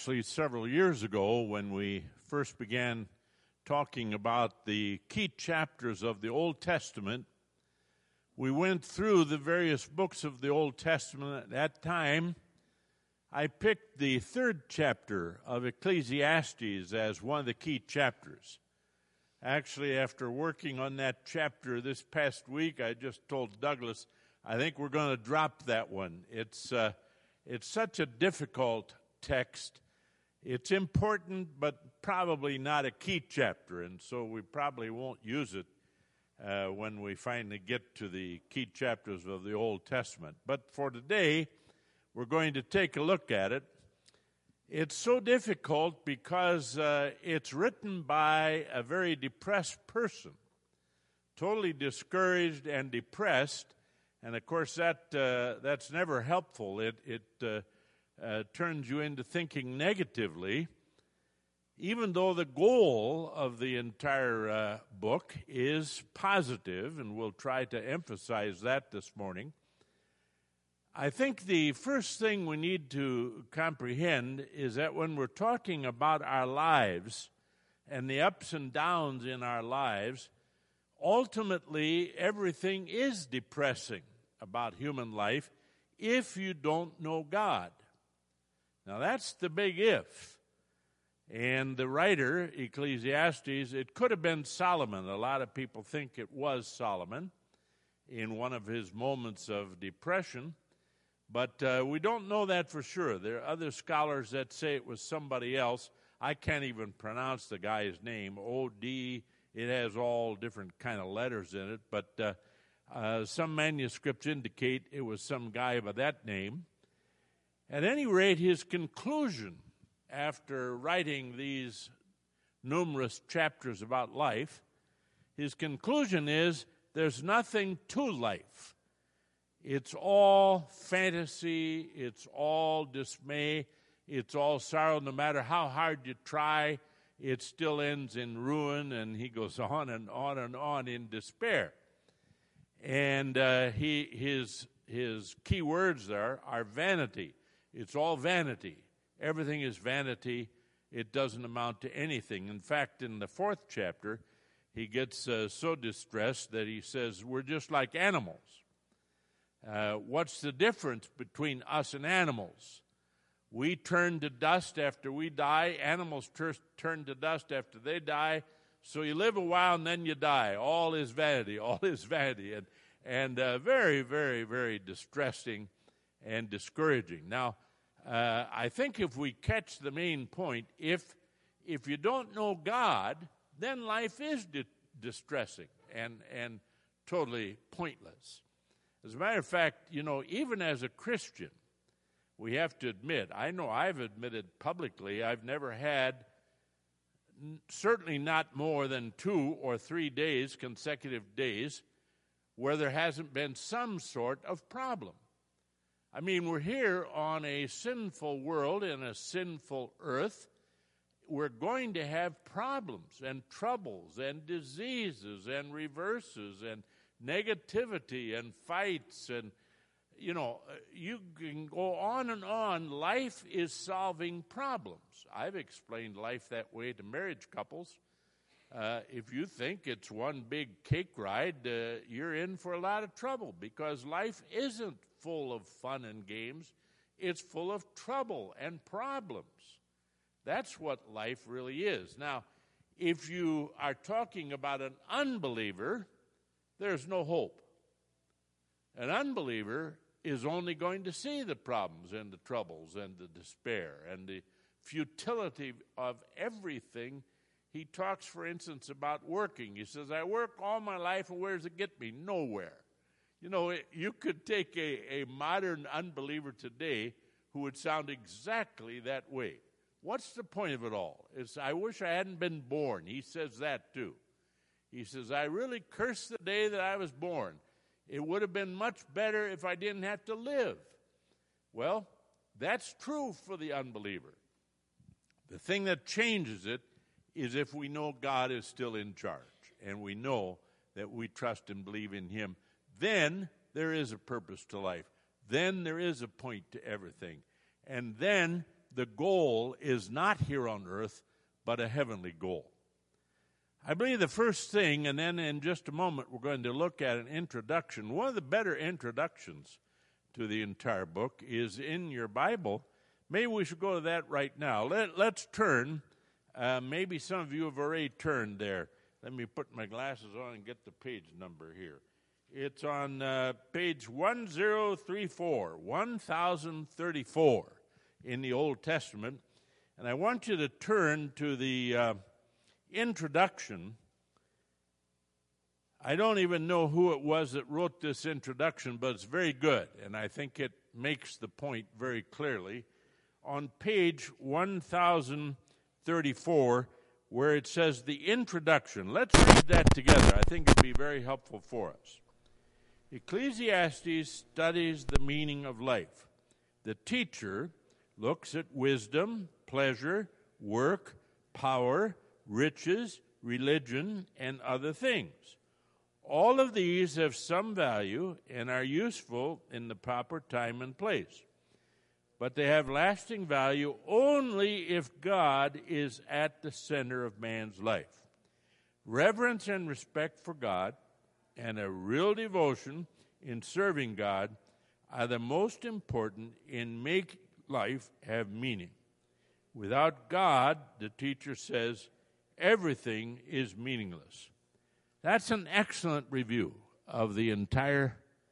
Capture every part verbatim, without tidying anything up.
actually several years ago when we first began talking about the key chapters of the Old Testament. We went through the various books of the Old Testament. At that time, I picked the third chapter of Ecclesiastes as one of the key chapters. Actually, after working on that chapter this past week, I just told Douglas, I think we're going to drop that one. It's uh, it's such a difficult text. It's important, but probably not a key chapter, and so we probably won't use it uh, when we finally get to the key chapters of the Old Testament. But for today, we're going to take a look at it. It's so difficult because uh, it's written by a very depressed person, totally discouraged and depressed, and of course that uh, that's never helpful. It it uh, uh, turns you into thinking negatively, even though the goal of the entire uh, book is positive, and we'll try to emphasize that this morning. I think the first thing we need to comprehend is that when we're talking about our lives and the ups and downs in our lives, ultimately everything is depressing about human life if you don't know God. Now that's the big if. And the writer, Ecclesiastes, it could have been Solomon. A lot of people think it was Solomon in one of his moments of depression. But uh, we don't know that for sure. There are other scholars that say it was somebody else. I can't even pronounce the guy's name. O D, it has all different kind of letters in it. But uh, uh, some manuscripts indicate it was some guy by that name. At any rate, his conclusion after writing these numerous chapters about life, his conclusion is there's nothing to life. It's all fantasy, it's all dismay, it's all sorrow. No matter how hard you try, it still ends in ruin, and he goes on and on and on in despair. And uh, he his his key words there are vanity. It's all vanity. Everything is vanity. It doesn't amount to anything. In fact, in the fourth chapter, he gets uh, so distressed that he says, we're just like animals. Uh, what's the difference between us and animals? We turn to dust after we die. Animals ter- turn to dust after they die. So you live a while and then you die. All is vanity. All is vanity. And, and uh, very, very, very distressing and discouraging. Now, uh, I think if we catch the main point, if if you don't know God, then life is di- distressing and, and totally pointless. As a matter of fact, you know, even as a Christian, we have to admit, I know I've admitted publicly, I've never had, n- certainly not more than two or three days, consecutive days, where there hasn't been some sort of problem. I mean, we're here on a sinful world in a sinful earth. We're going to have problems and troubles and diseases and reverses and negativity and fights, and you know, you can go on and on. Life is solving problems. I've explained life that way to marriage couples. Uh, if you think it's one big cake ride, uh, you're in for a lot of trouble, because life isn't full of fun and games. It's full of trouble and problems. That's what life really is. Now, if you are talking about an unbeliever, there's no hope. An unbeliever is only going to see the problems and the troubles and the despair and the futility of everything. He talks, for instance, about working. He says, I work all my life, and where does it get me? Nowhere. You know, it, you could take a, a modern unbeliever today who would sound exactly that way. What's the point of it all? It's, I wish I hadn't been born. He says that too. He says, I really curse the day that I was born. It would have been much better if I didn't have to live. Well, that's true for the unbeliever. The thing that changes it is if we know God is still in charge and we know that we trust and believe in Him. Then there is a purpose to life. Then there is a point to everything. And then the goal is not here on earth, but a heavenly goal. I believe the first thing, and then in just a moment we're going to look at an introduction. One of the better introductions to the entire book is in your Bible. Maybe we should go to that right now. Let, let's turn. Uh, maybe some of you have already turned there. Let me put my glasses on and get the page number here. It's on uh, page one thousand thirty-four, one thousand thirty-four in the Old Testament. And I want you to turn to the uh, introduction. I don't even know who it was that wrote this introduction, but it's very good, and I think it makes the point very clearly. On page one thousand thirty-four, where it says the introduction, let's read that together. I think it'd be very helpful for us. Ecclesiastes studies the meaning of life. The teacher looks at wisdom, pleasure, work, power, riches, religion, and other things. All of these have some value and are useful in the proper time and place. But they have lasting value only if God is at the center of man's life. Reverence and respect for God and a real devotion in serving God are the most important in making life have meaning. Without God, the teacher says, everything is meaningless. That's an excellent review of the entire,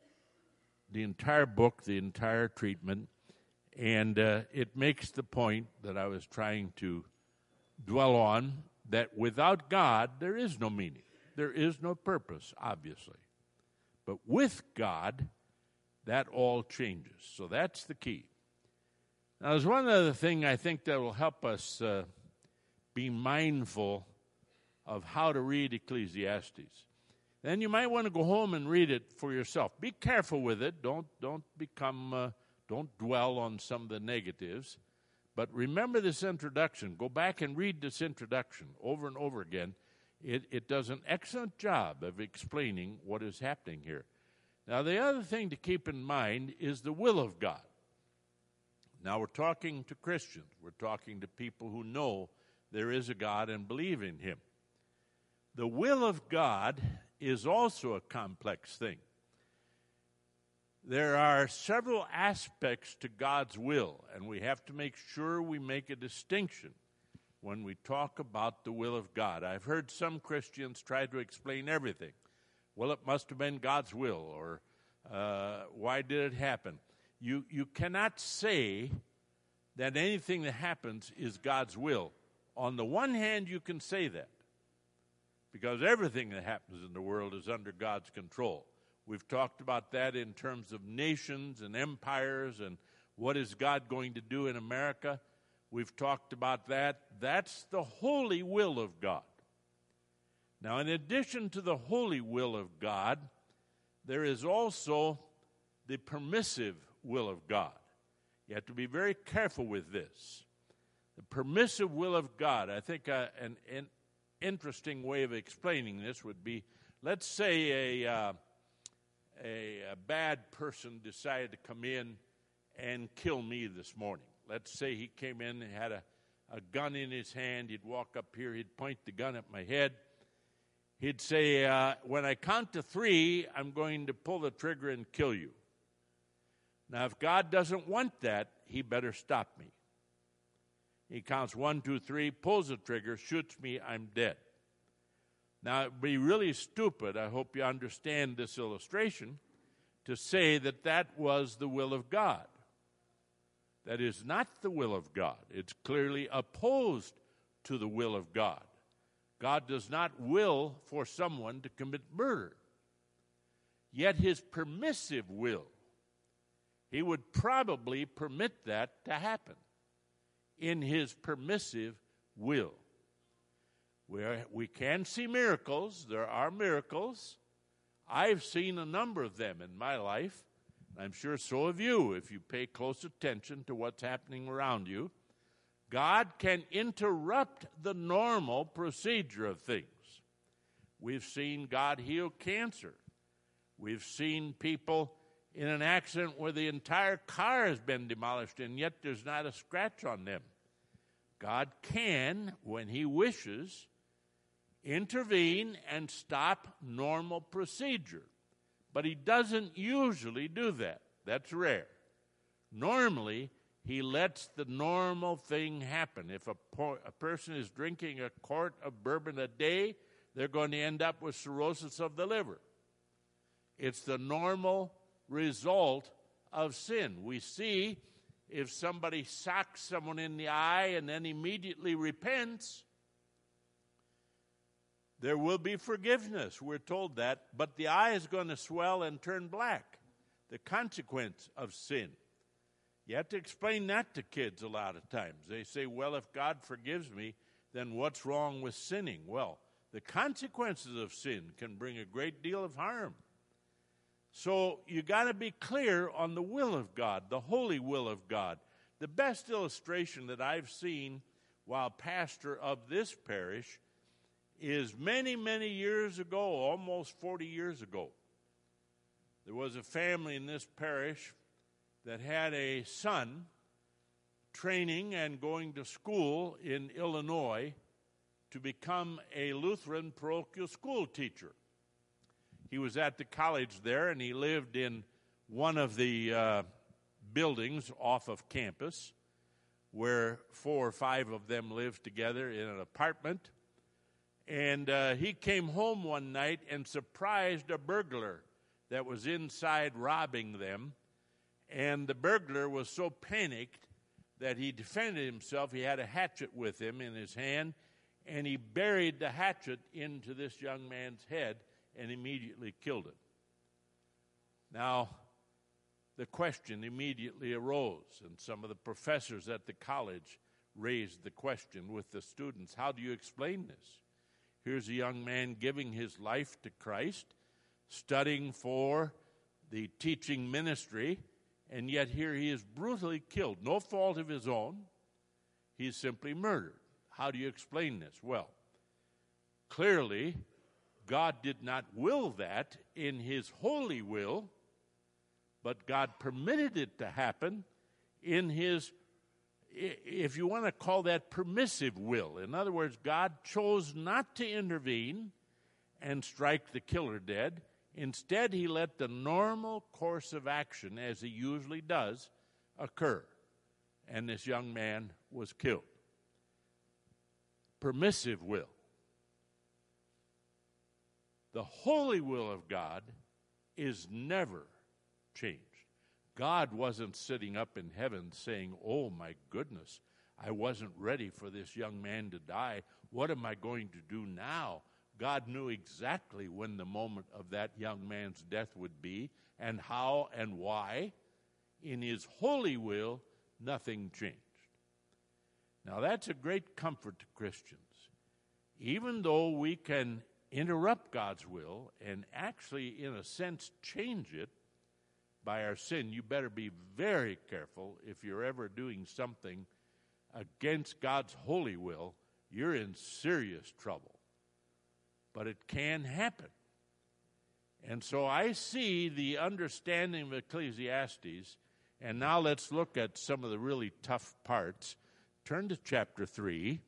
the entire book, the entire treatment, and uh, it makes the point that I was trying to dwell on, that without God, there is no meaning. There is no purpose, obviously. But with God, that all changes. So that's the key. Now, there's one other thing I think that will help us uh, be mindful of how to read Ecclesiastes. Then you might want to go home and read it for yourself. Be careful with it. Don't don't become uh, don't dwell on some of the negatives. But remember this introduction. Go back and read this introduction over and over again. It it does an excellent job of explaining what is happening here. Now, the other thing to keep in mind is the will of God. Now, we're talking to Christians. We're talking to people who know there is a God and believe in Him. The will of God is also a complex thing. There are several aspects to God's will, and we have to make sure we make a distinction when we talk about the will of God. I've heard some Christians try to explain everything. Well, it must have been God's will, or uh, why did it happen? You you cannot say that anything that happens is God's will. On the one hand, you can say that, because everything that happens in the world is under God's control. We've talked about that in terms of nations and empires and what is God going to do in America. We've talked about that. That's the holy will of God. Now, in addition to the holy will of God, there is also the permissive will of God. You have to be very careful with this. The permissive will of God, I think uh, an, an interesting way of explaining this would be, let's say a, uh, a, a bad person decided to come in and kill me this morning. Let's say he came in and had a, a gun in his hand. He'd walk up here. He'd point the gun at my head. He'd say, uh, when I count to three, I'm going to pull the trigger and kill you. Now, if God doesn't want that, He better stop me. He counts one, two, three, pulls the trigger, shoots me, I'm dead. Now, it would be really stupid, I hope you understand this illustration, to say that that was the will of God. That is not the will of God. It's clearly opposed to the will of God. God does not will for someone to commit murder. Yet His permissive will, He would probably permit that to happen in His permissive will. Where we can see miracles. There are miracles. I've seen a number of them in my life. I'm sure so have you if you pay close attention to what's happening around you. God can interrupt the normal procedure of things. We've seen God heal cancer. We've seen people in an accident where the entire car has been demolished and yet there's not a scratch on them. God can, when he wishes, intervene and stop normal procedure. But he doesn't usually do that. That's rare. Normally, he lets the normal thing happen. If a, po- a person is drinking a quart of bourbon a day, they're going to end up with cirrhosis of the liver. It's the normal result of sin. We see if somebody socks someone in the eye and then immediately repents, there will be forgiveness. We're told that, but the eye is going to swell and turn black, the consequence of sin. You have to explain that to kids a lot of times. They say, well, if God forgives me, then what's wrong with sinning? Well, the consequences of sin can bring a great deal of harm. So you got to be clear on the will of God, the holy will of God. The best illustration that I've seen while pastor of this parish is many, many years ago, almost forty years ago. There was a family in this parish that had a son training and going to school in Illinois to become a Lutheran parochial school teacher. He was at the college there, and he lived in one of the uh, buildings off of campus where four or five of them lived together in an apartment. And uh, he came home one night and surprised a burglar that was inside robbing them. And the burglar was so panicked that he defended himself. He had a hatchet with him in his hand, and he buried the hatchet into this young man's head and immediately killed him. Now, the question immediately arose, and some of the professors at the college raised the question with the students, how do you explain this? Here's a young man giving his life to Christ, studying for the teaching ministry, and yet here he is brutally killed. No fault of his own. He's simply murdered. How do you explain this? Well, clearly, God did not will that in his holy will, but God permitted it to happen in his, if you want to call that, permissive will. In other words, God chose not to intervene and strike the killer dead. Instead, he let the normal course of action, as he usually does, occur. And this young man was killed. Permissive will. The holy will of God is never changed. God wasn't sitting up in heaven saying, oh my goodness, I wasn't ready for this young man to die. What am I going to do now? God knew exactly when the moment of that young man's death would be and how and why. In his holy will, nothing changed. Now that's a great comfort to Christians. Even though we can interrupt God's will and actually, in a sense, change it by our sin, you better be very careful if you're ever doing something against God's holy will. You're in serious trouble. But it can happen. And so I see the understanding of Ecclesiastes, and now let's look at some of the really tough parts. Turn to chapter three,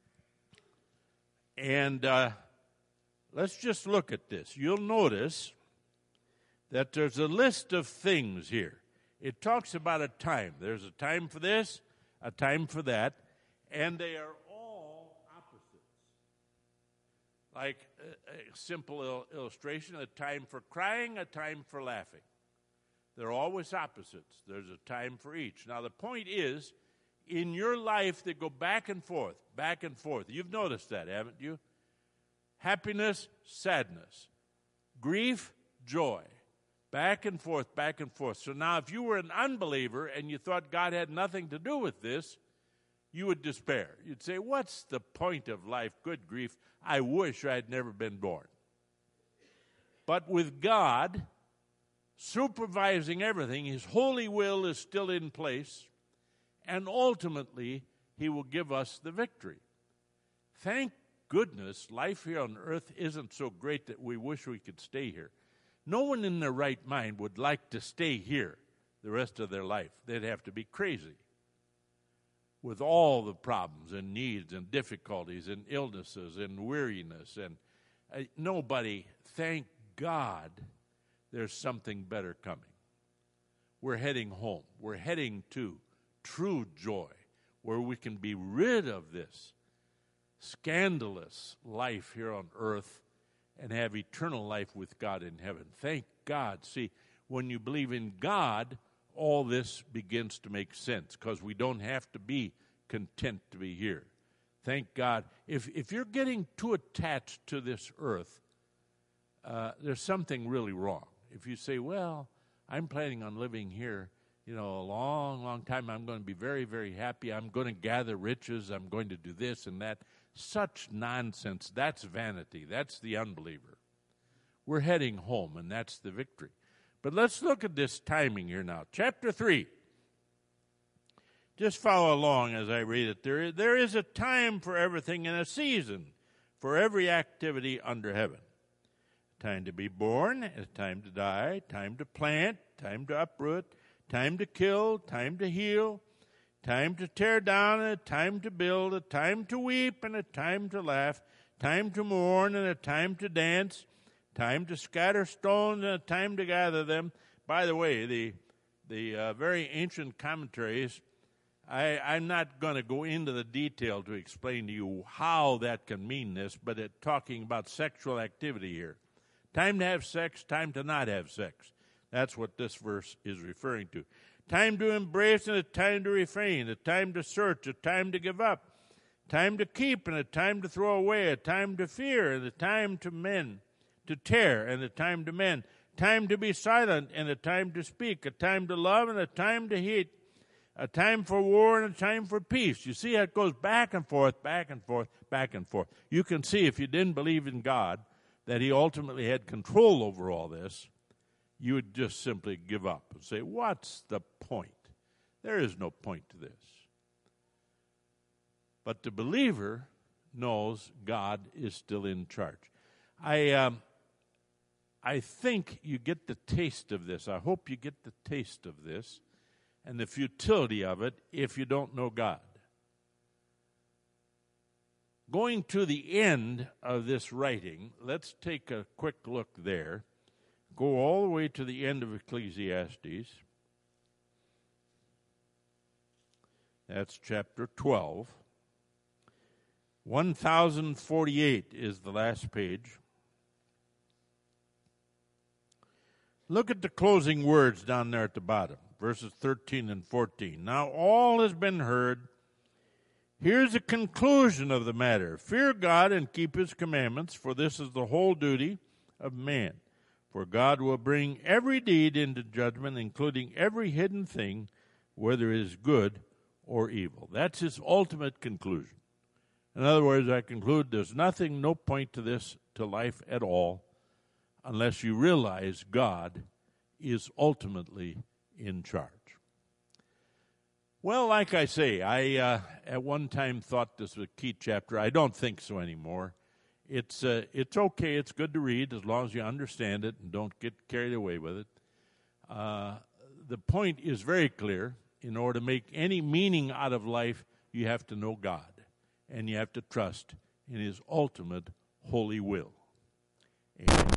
and uh, let's just look at this. You'll notice that there's a list of things here. It talks about a time. There's a time for this, a time for that, and they are all opposites. Like a, a simple il- illustration, a time for crying, a time for laughing. They're always opposites. There's a time for each. Now, the point is, in your life, they go back and forth, back and forth. You've noticed that, haven't you? Happiness, sadness. Grief, joy. Back and forth, back and forth. So now if you were an unbeliever and you thought God had nothing to do with this, you would despair. You'd say, what's the point of life? Good grief, I wish I had never been born. But with God supervising everything, his holy will is still in place, and ultimately he will give us the victory. Thank goodness life here on earth isn't so great that we wish we could stay here. No one in their right mind would like to stay here the rest of their life. They'd have to be crazy with all the problems and needs and difficulties and illnesses and weariness. And uh, nobody, thank God, there's something better coming. We're heading home. We're heading to true joy, where we can be rid of this scandalous life here on earth and have eternal life with God in heaven. Thank God. See, when you believe in God, all this begins to make sense because we don't have to be content to be here. Thank God. If if you're getting too attached to this earth, uh, there's something really wrong. If you say, well, I'm planning on living here, you know, a long, long time. I'm going to be very, very happy. I'm going to gather riches. I'm going to do this and that. Such nonsense. That's vanity. That's the unbeliever. We're heading home, and that's the victory. But let's look at this timing here now. Chapter three. Just follow along as I read it. There is, there is a time for everything and a season for every activity under heaven. Time to be born, a time to die, time to plant, time to uproot, time to kill, time to heal, time to tear down, and a time to build, a time to weep, and a time to laugh, time to mourn, and a time to dance, time to scatter stones, and a time to gather them. By the way, the the uh, very ancient commentaries, I, I'm not going to go into the detail to explain to you how that can mean this, but it's talking about sexual activity here. Time to have sex, time to not have sex. That's what this verse is referring to. Time to embrace and a time to refrain, a time to search, a time to give up, time to keep and a time to throw away, a time to fear and a time to mend, to tear and a time to mend, time to be silent and a time to speak, a time to love and a time to hate, a time for war and a time for peace. You see how it goes back and forth, back and forth, back and forth. You can see if you didn't believe in God that he ultimately had control over all this, you would just simply give up and say, what's the point? There is no point to this. But the believer knows God is still in charge. I um, I think you get the taste of this. I hope you get the taste of this and the futility of it if you don't know God. Going to the end of this writing, let's take a quick look there. Go all the way to the end of Ecclesiastes. That's chapter twelve. one thousand forty-eight is the last page. Look at the closing words down there at the bottom, verses thirteen and fourteen. Now all has been heard. Here's the conclusion of the matter. Fear God and keep his commandments, for this is the whole duty of man. For God will bring every deed into judgment, including every hidden thing, whether it is good or evil. That's his ultimate conclusion. In other words, I conclude there's nothing, no point to this, to life at all, unless you realize God is ultimately in charge. Well, like I say, I uh, at one time thought this was a key chapter. I don't think so anymore. It's uh, it's okay. It's good to read as long as you understand it and don't get carried away with it. Uh, the point is very clear. In order to make any meaning out of life, you have to know God, and you have to trust in his ultimate holy will. Amen.